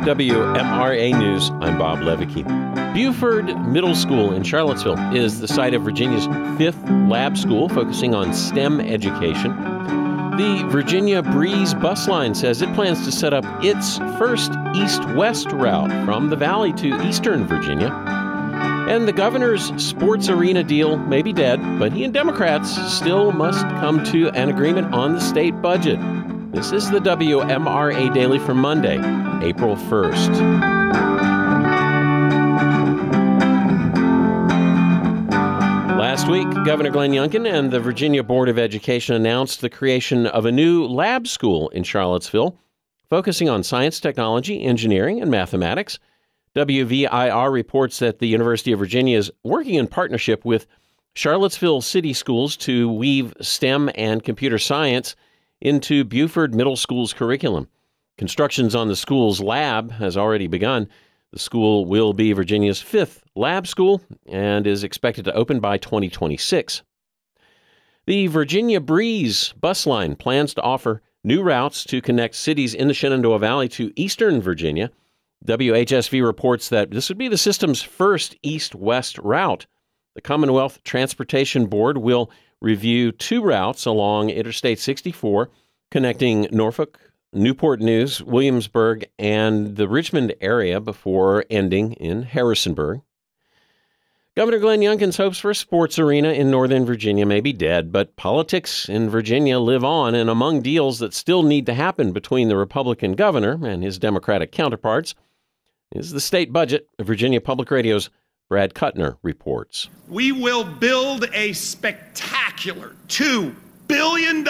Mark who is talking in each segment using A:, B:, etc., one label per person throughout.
A: WMRA News, I'm Bob Levicki. Buford Middle School in Charlottesville is the site of Virginia's 5th lab school focusing on STEM education. The Virginia Breeze bus line says it plans to set up its first east-west route from the valley to eastern Virginia. And the governor's sports arena deal may be dead, but he and Democrats still must come to an agreement on the state budget. This is the WMRA Daily for Monday, April 1st. Last week, Governor Glenn Youngkin and the Virginia Board of Education announced the creation of a new lab school in Charlottesville, focusing on science, technology, engineering, and mathematics. WVIR reports that the University of Virginia is working in partnership with Charlottesville City Schools to weave STEM and computer science into Buford Middle School's curriculum. Constructions on the school's lab has already begun. The school will be Virginia's 5th lab school and is expected to open by 2026. The Virginia Breeze bus line plans to offer new routes to connect cities in the Shenandoah Valley to eastern Virginia. WHSV reports that this would be the system's first east-west route. The Commonwealth Transportation Board will review 2 routes along Interstate 64, connecting Norfolk, Newport News, Williamsburg, and the Richmond area before ending in Harrisonburg. Governor Glenn Youngkin's hopes for a sports arena in Northern Virginia may be dead, but politics in Virginia live on, and among deals that still need to happen between the Republican governor and his Democratic counterparts is the state budget. Virginia Public Radio's Brad Kuttner reports.
B: We will build a spectacular $2 billion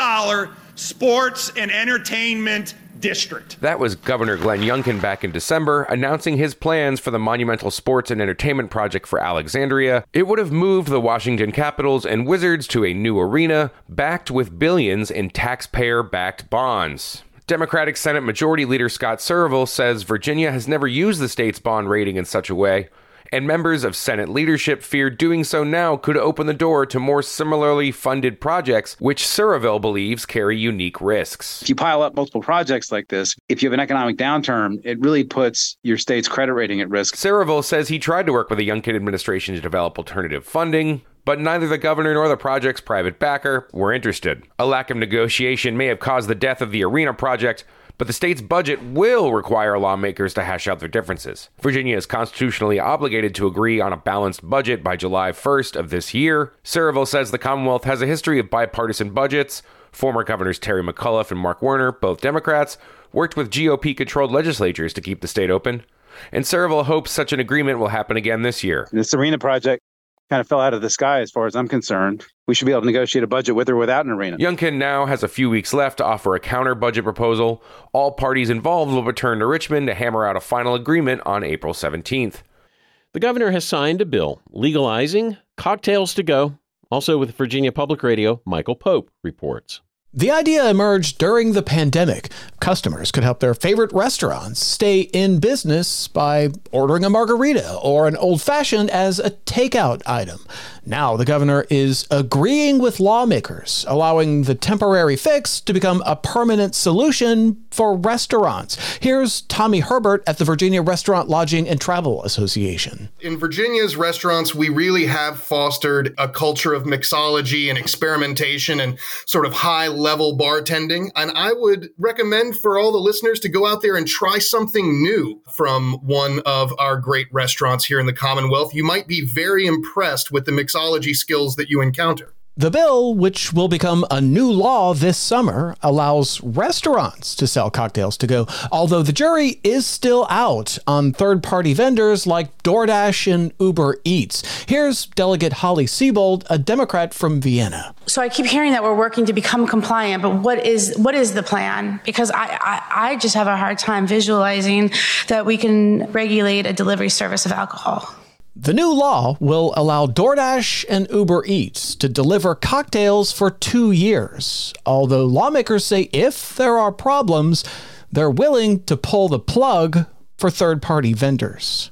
B: sports and entertainment district.
C: That was Governor Glenn Youngkin back in December, announcing his plans for the monumental sports and entertainment project for Alexandria. It would have moved the Washington Capitals and Wizards to a new arena, backed with billions in taxpayer-backed bonds. Democratic Senate Majority Leader Scott Surville says Virginia has never used the state's bond rating in such a way, and members of Senate leadership fear doing so now could open the door to more similarly funded projects, which Surville believes carry unique risks.
D: If you pile up multiple projects like this, if you have an economic downturn, it really puts your state's credit rating at risk.
C: Surville says he tried to work with the Youngkin administration to develop alternative funding, but neither the governor nor the project's private backer were interested. A lack of negotiation may have caused the death of the arena project, but the state's budget will require lawmakers to hash out their differences. Virginia is constitutionally obligated to agree on a balanced budget by July 1st of this year. Surville says the Commonwealth has a history of bipartisan budgets. Former Governors Terry McAuliffe and Mark Warner, both Democrats, worked with GOP-controlled legislatures to keep the state open. And Surville hopes such an agreement will happen again this year.
D: This arena project kind of fell out of the sky as far as I'm concerned. We should be able to negotiate a budget with or without an arena.
C: Youngkin now has a few weeks left to offer a counter-budget proposal. All parties involved will return to Richmond to hammer out a final agreement on April 17th.
A: The governor has signed a bill legalizing cocktails to go. Also with Virginia Public Radio, Michael Pope reports.
E: The idea emerged during the pandemic. Customers could help their favorite restaurants stay in business by ordering a margarita or an old-fashioned as a takeout item. Now the governor is agreeing with lawmakers, allowing the temporary fix to become a permanent solution for restaurants. Here's Tommy Herbert at the Virginia Restaurant, Lodging, and Travel Association.
F: In Virginia's restaurants, we really have fostered a culture of mixology and experimentation and sort of high-level bartending. And I would recommend for all the listeners to go out there and try something new from one of our great restaurants here in the Commonwealth. You might be very impressed with the mixology skills that you encounter.
E: The bill, which will become a new law this summer, allows restaurants to sell cocktails to go, although the jury is still out on third-party vendors like DoorDash and Uber Eats. Here's Delegate Holly Siebold, a Democrat from Vienna.
G: So I keep hearing that we're working to become compliant, but what is the plan? Because I just have a hard time visualizing that we can regulate a delivery service of alcohol.
E: The new law will allow DoorDash and Uber Eats to deliver cocktails for 2 years, although lawmakers say if there are problems, they're willing to pull the plug for third-party vendors.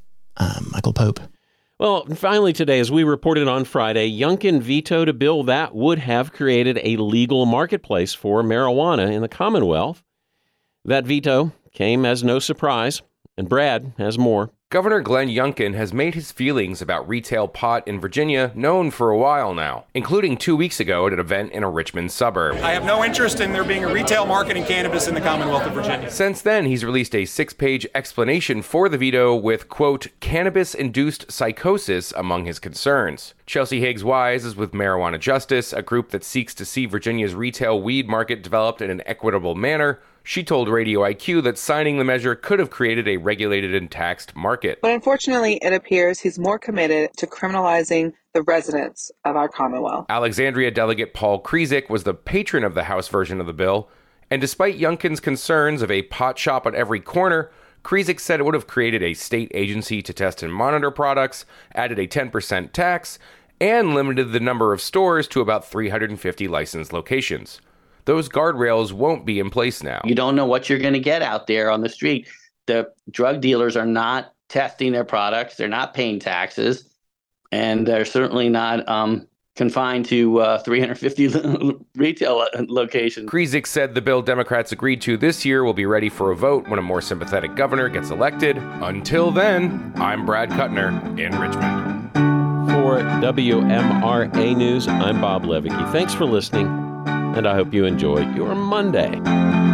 E: Michael Pope.
A: Well, finally today, as we reported on Friday, Youngkin vetoed a bill that would have created a legal marketplace for marijuana in the Commonwealth. That veto came as no surprise. And Brad has more.
C: Governor Glenn Youngkin has made his feelings about retail pot in Virginia known for a while now, including 2 weeks ago at an event in a Richmond suburb.
H: I have no interest in there being a retail market in cannabis in the Commonwealth of Virginia.
C: Since then, he's released a 6-page explanation for the veto with, quote, cannabis-induced psychosis among his concerns. Chelsea Higgs-Wise is with Marijuana Justice, a group that seeks to see Virginia's retail weed market developed in an equitable manner. She told Radio IQ that signing the measure could have created a regulated and taxed market.
I: But unfortunately, it appears he's more committed to criminalizing the residents of our Commonwealth.
C: Alexandria Delegate Paul Krizik was the patron of the House version of the bill, and despite Youngkin's concerns of a pot shop on every corner, Krizik said it would have created a state agency to test and monitor products, added a 10% tax, and limited the number of stores to about 350 licensed locations. Those guardrails won't be in place now.
J: You don't know what you're going to get out there on the street. The drug dealers are not testing their products. They're not paying taxes. And they're certainly not confined to 350 retail locations.
C: Krizik said the bill Democrats agreed to this year will be ready for a vote when a more sympathetic governor gets elected. Until then, I'm Brad Kuttner in Richmond.
A: For WMRA News, I'm Bob Levicki. Thanks for listening, and I hope you enjoy your Monday.